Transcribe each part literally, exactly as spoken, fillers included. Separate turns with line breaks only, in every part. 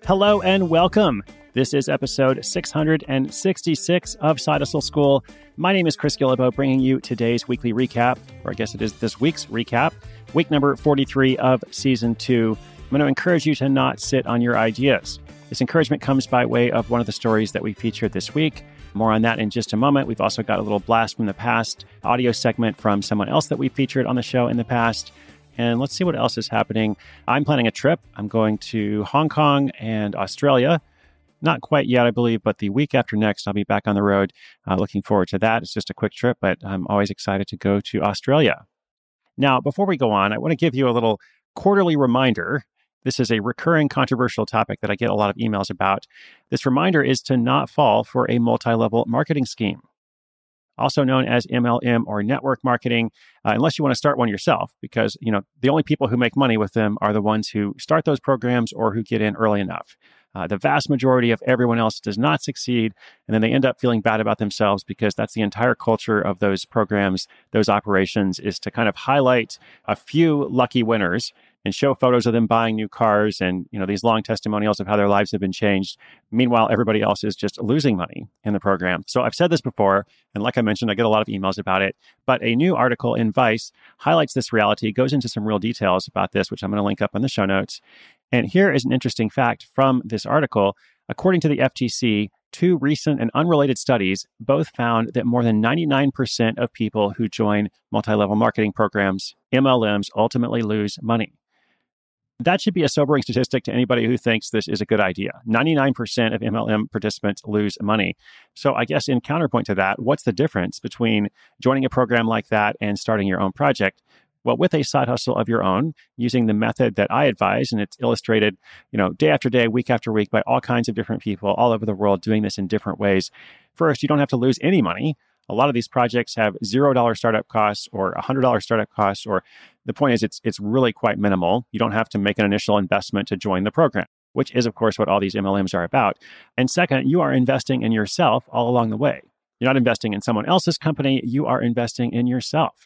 Hello and welcome. This is episode six hundred sixty-six of Side Hustle School. My name is Chris Guillebeau, bringing you today's weekly recap, or I guess it is this week's recap, week number forty-three of season two. I'm going to encourage you to not sit on your ideas. This encouragement comes by way of one of the stories that we featured this week. More on that in just a moment. We've also got a little blast from the past audio segment from someone else that we featured on the show in the past. And let's see what else is happening. I'm planning a trip. I'm going to Hong Kong and Australia. Not quite yet, I believe, but the week after next, I'll be back on the road. Uh, looking forward to that. It's just a quick trip, but I'm always excited to go to Australia. Now, before we go on, I want to give you a little quarterly reminder. This is a recurring controversial topic that I get a lot of emails about. This reminder is to not fall for a multi-level marketing scheme, also known as M L M or network marketing, uh, unless you want to start one yourself, because you know the only people who make money with them are the ones who start those programs or who get in early enough. Uh, the vast majority of everyone else does not succeed, and then they end up feeling bad about themselves because that's the entire culture of those programs, those operations, is to kind of highlight a few lucky winners and show photos of them buying new cars and, you know, these long testimonials of how their lives have been changed. Meanwhile, everybody else is just losing money in the program. So I've said this before, and like I mentioned, I get a lot of emails about it, but a new article in Vice highlights this reality, goes into some real details about this, which I'm going to link up in the show notes. And here is an interesting fact from this article. According to the F T C, two recent and unrelated studies both found that more than ninety-nine percent of people who join multi-level marketing programs, M L Ms, ultimately lose money. That should be a sobering statistic to anybody who thinks this is a good idea. ninety-nine percent of M L M participants lose money. So I guess in counterpoint to that, what's the difference between joining a program like that and starting your own project? Well, with a side hustle of your own, using the method that I advise, and it's illustrated, you know, day after day, week after week by all kinds of different people all over the world doing this in different ways. First, you don't have to lose any money. A lot of these projects have zero dollar startup costs or one hundred dollar startup costs, or the point is it's it's really quite minimal. You don't have to make an initial investment to join the program, which is, of course, what all these M L Ms are about. And second, you are investing in yourself all along the way. You're not investing in someone else's company. You are investing in yourself.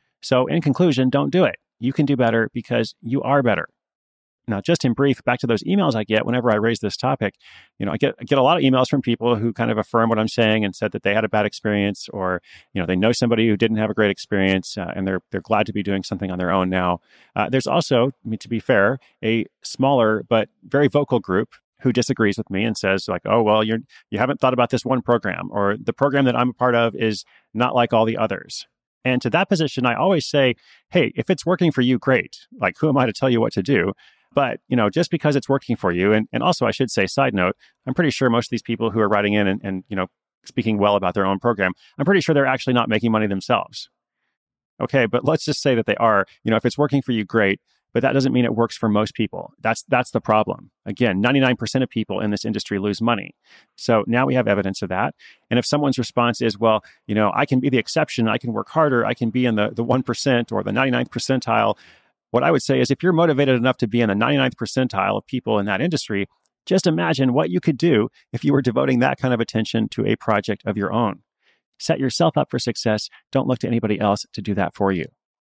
So in conclusion, don't do it. You can do better because you are better. Now, just in brief, back to those emails I get whenever I raise this topic, you know, I get I get a lot of emails from people who kind of affirm what I'm saying and said that they had a bad experience, or, you know, they know somebody who didn't have a great experience uh, and they're they're glad to be doing something on their own now. Uh, there's also, I mean, to be fair, a smaller but very vocal group who disagrees with me and says like, oh, well, you're you haven't thought about this one program, or the program that I'm a part of is not like all the others. And to that position, I always say, hey, if it's working for you, great. Like, who am I to tell you what to do? But, you know, just because it's working for you, and, and also I should say, side note, I'm pretty sure most of these people who are writing in and, and, you know, speaking well about their own program, I'm pretty sure they're actually not making money themselves. Okay, but let's just say that they are. You know, if it's working for you, great. But that doesn't mean it works for most people. That's that's the problem. Again, ninety-nine percent of people in this industry lose money. So now we have evidence of that. And if someone's response is, well, you know, I can be the exception, I can work harder, I can be in the, the one percent or the ninety-ninth percentile, what I would say is if you're motivated enough to be in the ninety-ninth percentile of people in that industry, just imagine what you could do if you were devoting that kind of attention to a project of your own. Set yourself up for success. Don't look to anybody else to do that for you.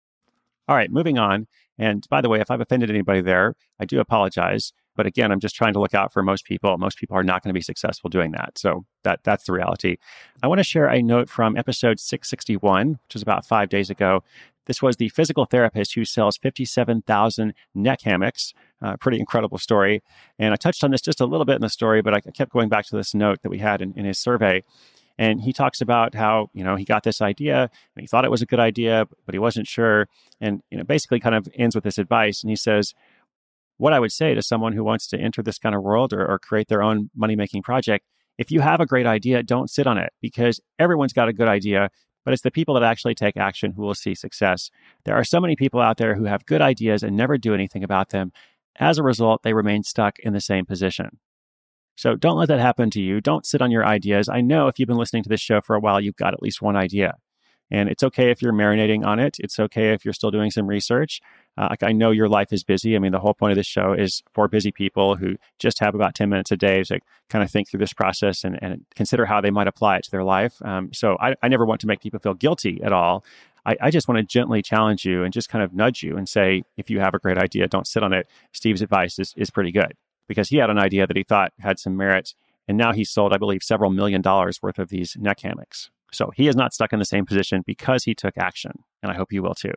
All right, moving on. And by the way, if I've offended anybody there, I do apologize. But again, I'm just trying to look out for most people. Most people are not going to be successful doing that. So that that's the reality. I want to share a note from episode six sixty-one, which was about five days ago. This was the physical therapist who sells fifty-seven thousand neck hammocks. Uh, pretty incredible story. And I touched on this just a little bit in the story, but I kept going back to this note that we had in, in his survey. And he talks about how, you know, he got this idea and he thought it was a good idea, but he wasn't sure. And, you know, basically kind of ends with this advice. And he says, what I would say to someone who wants to enter this kind of world or, or create their own money-making project, if you have a great idea, don't sit on it, because everyone's got a good idea, but it's the people that actually take action who will see success. There are so many people out there who have good ideas and never do anything about them. As a result, they remain stuck in the same position. So don't let that happen to you. Don't sit on your ideas. I know if you've been listening to this show for a while, you've got at least one idea. And it's okay if you're marinating on it. It's okay if you're still doing some research. Uh, like I know your life is busy. I mean, the whole point of this show is for busy people who just have about ten minutes a day to kind of think through this process and, and consider how they might apply it to their life. Um, so I, I never want to make people feel guilty at all. I, I just want to gently challenge you and just kind of nudge you and say, if you have a great idea, don't sit on it. Steve's advice is, is pretty good. because he had an idea that he thought had some merit. And now he's sold, I believe, several million dollars worth of these neck hammocks. So he is not stuck in the same position because he took action. And I hope you will too.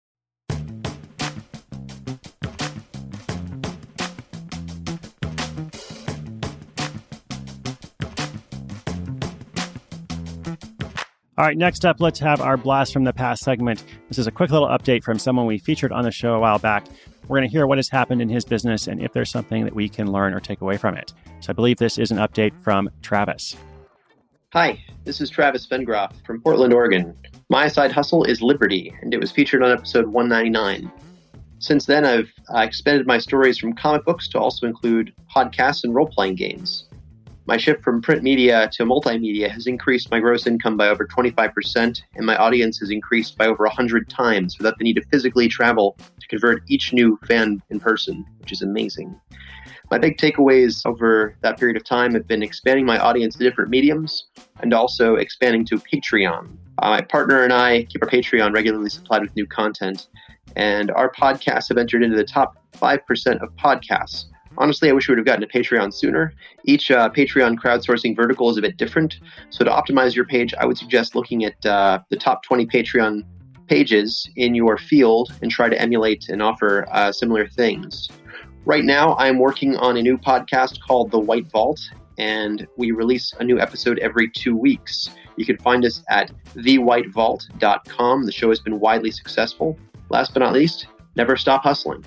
All right, next up, let's have our Blast from the Past segment. This is a quick little update from someone we featured on the show a while back. We're going to hear what has happened in his business and if there's something that we can learn or take away from it. So I believe this is an update from Travis.
Hi, this is Travis Vengroff from Portland, Oregon. My side hustle is Liberty, and it was featured on episode one ninety-nine. Since then, I've uh, expanded my stories from comic books to also include podcasts and role-playing games. My shift from print media to multimedia has increased my gross income by over twenty-five percent, and my audience has increased by over one hundred times without the need to physically travel to convert each new fan in person, which is amazing. My big takeaways over that period of time have been expanding my audience to different mediums and also expanding to Patreon. Uh, my partner and I keep our Patreon regularly supplied with new content, and our podcasts have entered into the top five percent of podcasts. Honestly, I wish we would have gotten to Patreon sooner. Each uh, Patreon crowdsourcing vertical is a bit different. So to optimize your page, I would suggest looking at uh, the top twenty Patreon pages in your field and try to emulate and offer uh, similar things. Right now, I'm working on a new podcast called The White Vault, and we release a new episode every two weeks. You can find us at the white vault dot com. The show has been widely successful. Last but not least, never stop hustling.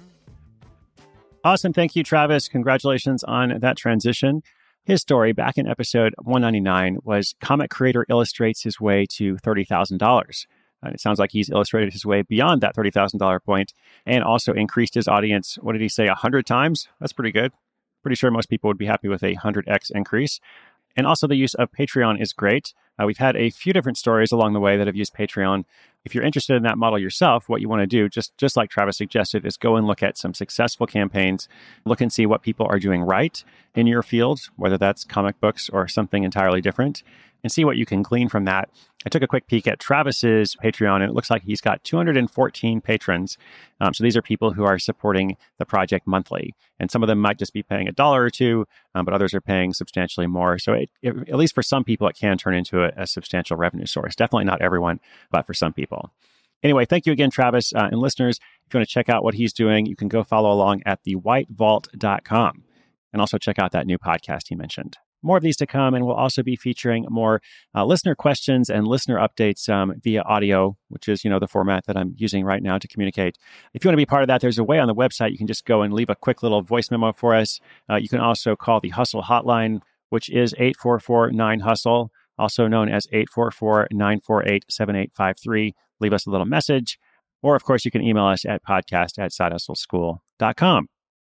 Awesome. Thank you, Travis. Congratulations on that transition. His story back in episode one ninety-nine was comic creator illustrates his way to thirty thousand dollars. And it sounds like he's illustrated his way beyond that thirty thousand dollars point and also increased his audience. What did he say? one hundred times? That's pretty good. Pretty sure most people would be happy with a one hundred x increase. And also the use of Patreon is great. Uh, we've had a few different stories along the way that have used Patreon. If you're interested in that model yourself, what you want to do, just, just like Travis suggested, is go and look at some successful campaigns, look and see what people are doing right in your field, whether that's comic books or something entirely different, and see what you can glean from that. I took a quick peek at Travis's Patreon, and it looks like he's got two hundred fourteen patrons. Um, so these are people who are supporting the project monthly. And some of them might just be paying a dollar or two, um, but others are paying substantially more. So it, it, at least for some people, it can turn into a, a substantial revenue source. Definitely not everyone, but for some people. Anyway, thank you again, Travis. Uh, and listeners, if you want to check out what he's doing, you can go follow along at the white vault dot com and also check out that new podcast he mentioned. More of these to come, and we'll also be featuring more uh, listener questions and listener updates um, via audio, which is, you know, the format that I'm using right now to communicate. If you want to be part of that, there's a way on the website. You can just go and leave a quick little voice memo for us. Uh, you can also call the Hustle Hotline, which is eight four four nine hustle, also known as eight four four nine four eight seven eight five three. Leave us a little message. Or, of course, you can email us at podcast at side hustle school dot com.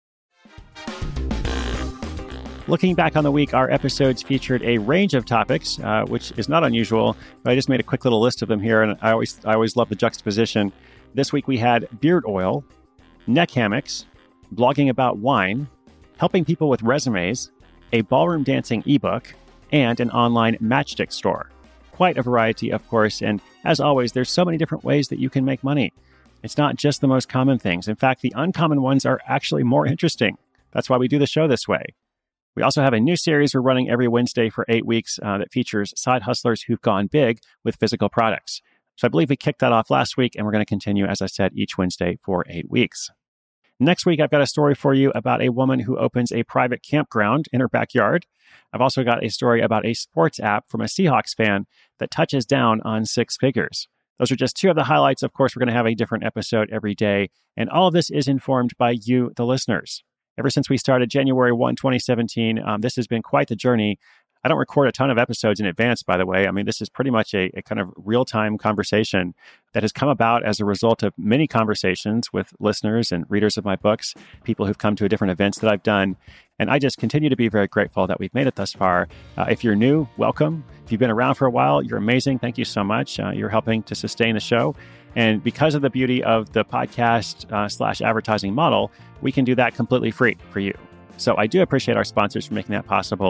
Looking back on the week, our episodes featured a range of topics, uh, which is not unusual, but I just made a quick little list of them here, and I always I always love the juxtaposition. This week we had beard oil, neck hammocks, blogging about wine, helping people with resumes, a ballroom dancing ebook, and an online matchstick store. Quite a variety, of course, and as always, there's so many different ways that you can make money. It's not just the most common things. In fact, the uncommon ones are actually more interesting. That's why we do the show this way. We also have a new series we're running every Wednesday for eight weeks uh, that features side hustlers who've gone big with physical products. So I believe we kicked that off last week, and we're going to continue, as I said, each Wednesday for eight weeks. Next week, I've got a story for you about a woman who opens a private campground in her backyard. I've also got a story about a sports app from a Seahawks fan that touches down on six figures. Those are just two of the highlights. Of course, we're going to have a different episode every day, and all of this is informed by you, the listeners. Ever since we started January first, twenty seventeen, um, this has been quite the journey. I don't record a ton of episodes in advance, by the way. I mean, this is pretty much a, a kind of real-time conversation that has come about as a result of many conversations with listeners and readers of my books, people who've come to different events that I've done. And I just continue to be very grateful that we've made it thus far. Uh, if you're new, welcome. If you've been around for a while, you're amazing. Thank you so much. Uh, you're helping to sustain the show. And because of the beauty of the podcast uh, slash advertising model, we can do that completely free for you. So I do appreciate our sponsors for making that possible.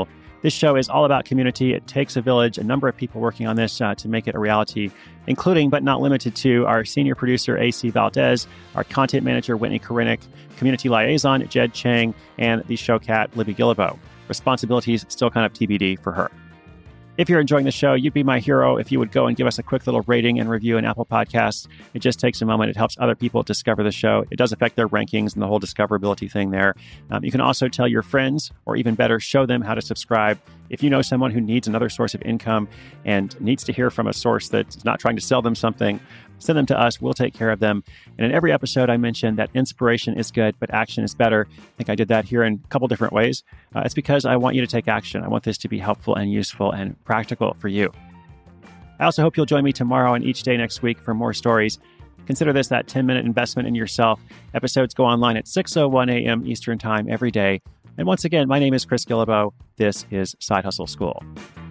This show is all about community. It takes a village, a number of people working on this uh, to make it a reality, including but not limited to our senior producer, A C Valdez, our content manager, Whitney Korinick, community liaison, Jed Chang, and the show cat, Libby Guillebeau. Responsibilities still kind of T B D for her. If you're enjoying the show, you'd be my hero if you would go and give us a quick little rating and review in Apple Podcasts. It just takes a moment. It helps other people discover the show. It does affect their rankings and the whole discoverability thing there. Um, you can also tell your friends, or even better, show them how to subscribe. If you know someone who needs another source of income and needs to hear from a source that's not trying to sell them something, send them to us. We'll take care of them. And in every episode, I mentioned that inspiration is good, but action is better. I think I did that here in a couple different ways. Uh, it's because I want you to take action. I want this to be helpful and useful and practical for you. I also hope you'll join me tomorrow and each day next week for more stories. Consider this that ten-minute investment in yourself. Episodes go online at six oh one a.m. Eastern Time every day. And once again, my name is Chris Guillebeau. This is Side Hustle School.